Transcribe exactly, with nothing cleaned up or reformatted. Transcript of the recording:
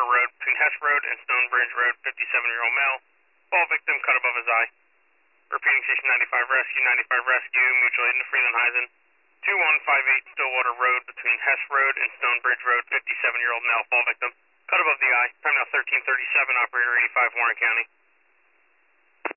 Stillwater Road between Hess Road and Stonebridge Road, fifty-seven-year-old male. Fall victim cut above his eye. Repeating Station ninety-five Rescue, ninety-five Rescue, mutual aid to Freeland-Heisen. two one five eight Stillwater Road between Hess Road and Stonebridge Road, fifty-seven-year-old male. Fall victim cut above the eye. Time now thirteen thirty-seven, operator eighty-five, Warren County.